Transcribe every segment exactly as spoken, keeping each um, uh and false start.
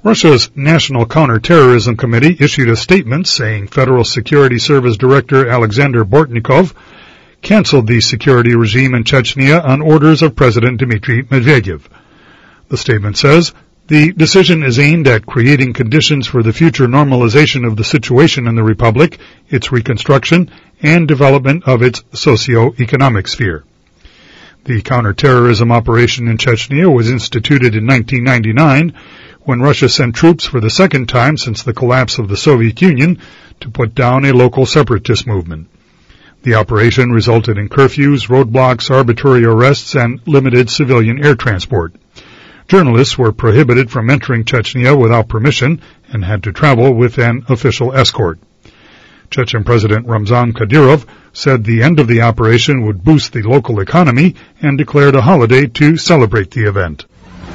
Russia's National Counterterrorism Committee issued a statement saying Federal Security Service Director Alexander Bortnikov canceled the security regime in Chechnya on orders of President Dmitry Medvedev. The statement says, the decision is aimed at creating conditions for the future normalization of the situation in the republic, its reconstruction, and development of its socio-economic sphere. The counterterrorism operation in Chechnya was instituted in nineteen ninety-nine when Russia sent troops for the second time since the collapse of the Soviet Union to put down a local separatist movement. The operation resulted in curfews, roadblocks, arbitrary arrests, and limited civilian air transport. Journalists were prohibited from entering Chechnya without permission and had to travel with an official escort. Chechen President Ramzan Kadyrov said the end of the operation would boost the local economy and declared a holiday to celebrate the event.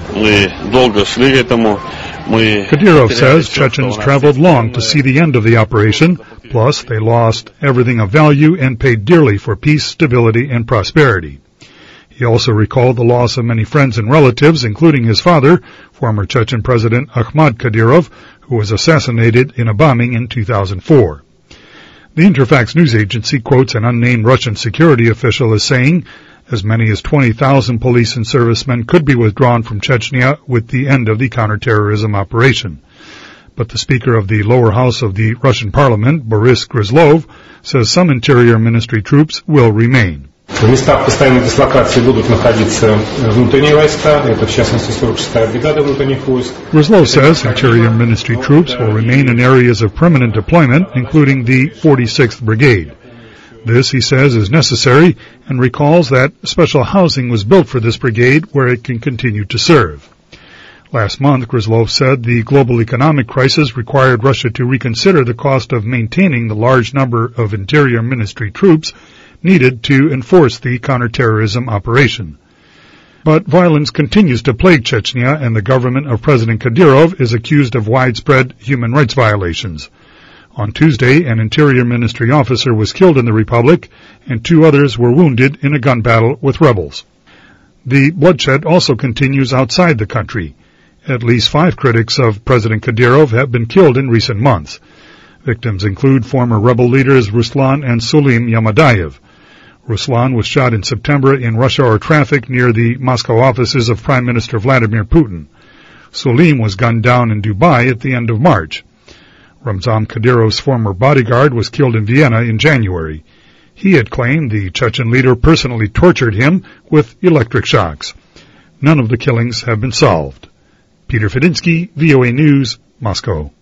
Kadyrov says Chechens traveled long to see the end of the operation, plus they lost everything of value and paid dearly for peace, stability, and prosperity. He also recalled the loss of many friends and relatives, including his father, former Chechen President Akhmat Kadyrov, who was assassinated in a bombing in two thousand four. The Interfax news agency quotes an unnamed Russian security official as saying as many as twenty thousand police and servicemen could be withdrawn from Chechnya with the end of the counterterrorism operation. But the Speaker of the lower house of the Russian parliament, Boris Gryzlov, says some Interior Ministry troops will remain. В местах постоянной дислокации будут находиться внутренние войска, это в частности сорок шестая бригада внутренних войск. Gryzlov says Interior Ministry troops will remain in areas of permanent deployment, including the forty-sixth Brigade. This, he says, is necessary and recalls that special housing was built for this brigade where it can continue to serve. Last month, Gryzlov said the global economic crisis required Russia to reconsider the cost of maintaining the large number of Interior Ministry troops needed to enforce the counterterrorism operation. But violence continues to plague Chechnya, and the government of President Kadyrov is accused of widespread human rights violations. On Tuesday, an Interior Ministry officer was killed in the republic, and two others were wounded in a gun battle with rebels. The bloodshed also continues outside the country. At least five critics of President Kadyrov have been killed in recent months. Victims include former rebel leaders Ruslan and Sulim Yamadayev. Ruslan was shot in September in rush hour traffic near the Moscow offices of Prime Minister Vladimir Putin. Sulim was gunned down in Dubai at the end of March. Ramzan Kadyrov's former bodyguard was killed in Vienna in January. He had claimed the Chechen leader personally tortured him with electric shocks. None of the killings have been solved. Peter Fedinsky, V O A News, Moscow.